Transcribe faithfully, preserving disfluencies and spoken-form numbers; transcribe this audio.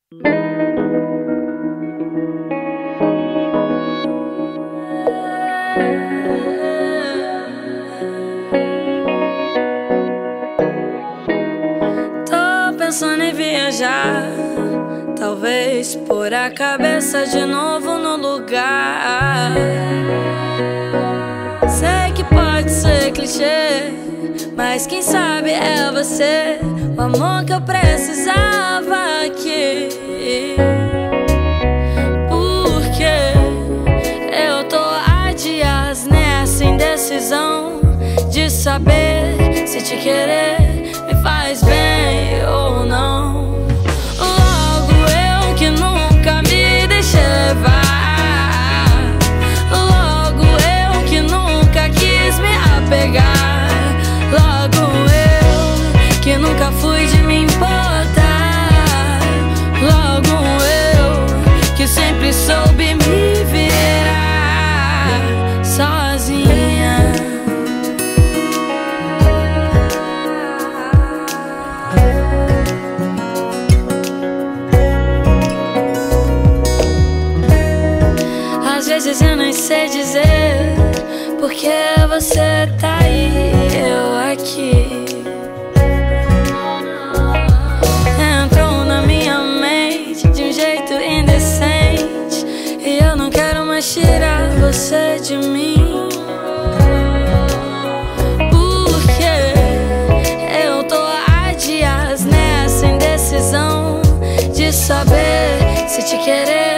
Tô pensando em viajar, talvez pôr a cabeça de novo no lugar. Sei que pode ser clichê, mas quem sabe é você, o amor que eu precisava aqui. Porque eu tô há dias nessa indecisão de saber se te querer me faz bem ou não. Logo eu que nunca me deixei levar, logo eu que nunca quis me apegar, logo eu que nunca fui de me importar, logo eu que sempre soube me virar sozinha. Às vezes eu nem sei dizer porque você tá aí, eu aqui. Entrou na minha mente de um jeito indecente e eu não quero mais tirar você de mim. Porque eu tô há dias nessa indecisão de saber se te querer